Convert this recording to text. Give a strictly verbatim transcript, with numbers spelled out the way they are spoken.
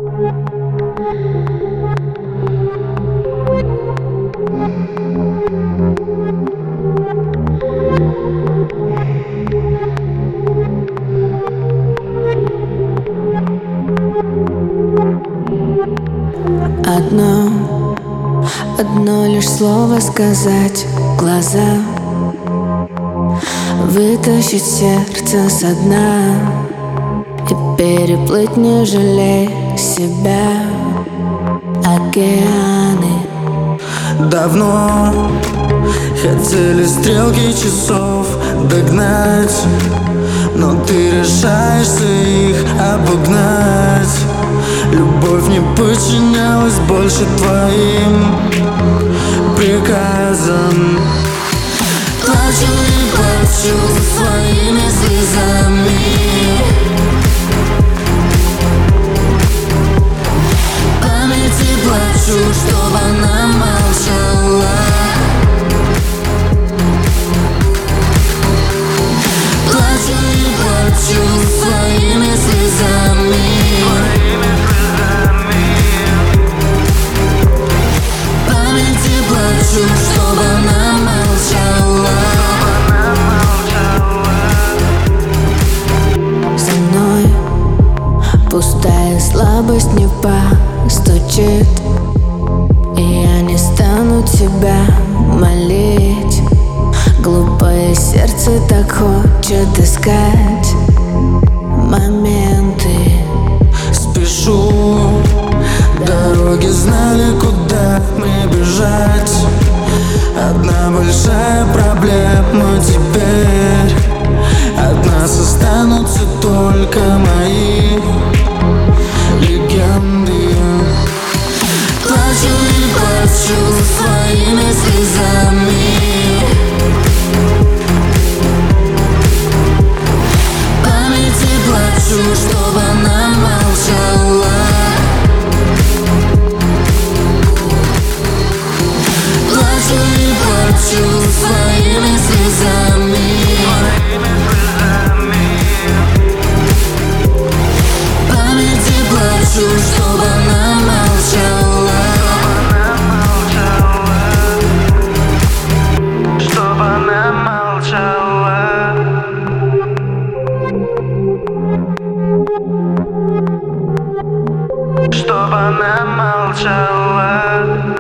Одно, одно лишь слово сказать в глаза, вытащить сердце со дна и переплыть, не жалея себя, океаны. Давно хотели стрелки часов догнать, но ты решаешься их обогнать. Любовь не подчинялась больше твоим приказам. Плачу и плачу своими слезами, памяти плачу, чтоб она молчала. Плачу и плачу своими слезами, памяти плачу, чтоб она молчала. За мной пустая слабость не постучит, и я не стану тебя молить. Глупое сердце так хочет искать моменты. Спешу, дороги знали, куда мне бежать. Одна большая проблема теперь, от нас останутся только мои легенды. Плачу и плачу своими слезами, памяти плачу, чтоб она молчала. Плачу и плачу своими слезами, памяти плачу, чтоб она молчала. Чтоб она молчала. Чтоб она молчала.